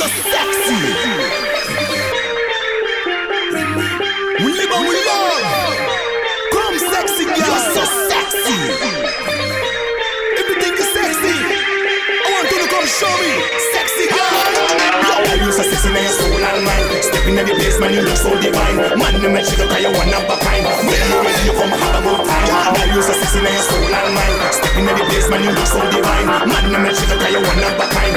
so sexy. We live and we love. Come sexy girl. You're so sexy. Everything is sexy. I want you to come show me. Sexy girl. Yo, you so sexy now your soul and mind. Stepping in the place man you look so divine. Man you make you look like you one of a kind. When you come have a good time. Now you so sexy now your soul and mind. Stepping in the place man you look so divine. Man you make you look like you one of a kind.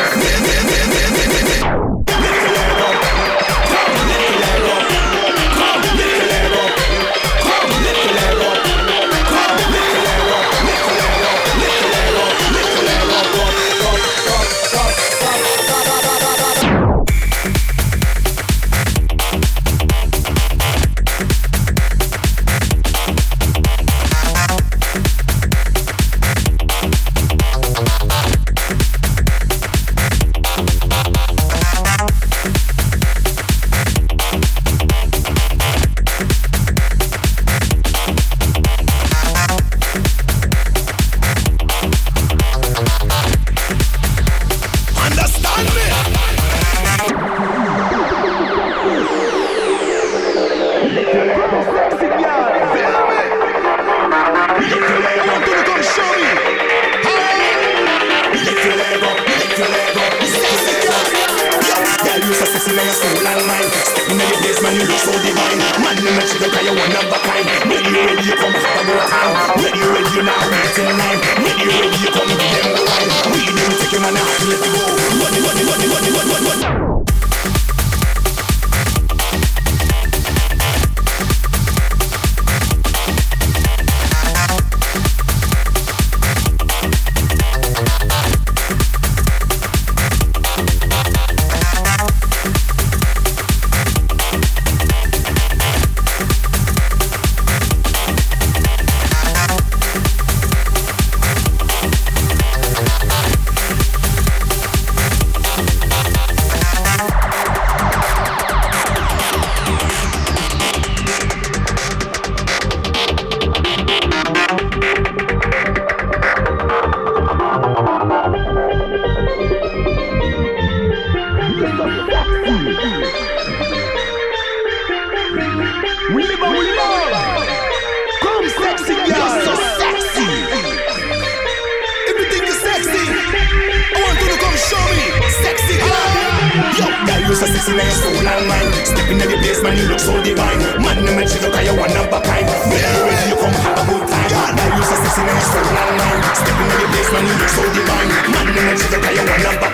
Stepping in the place, man, you look so divine. Man, you make you look like you one of a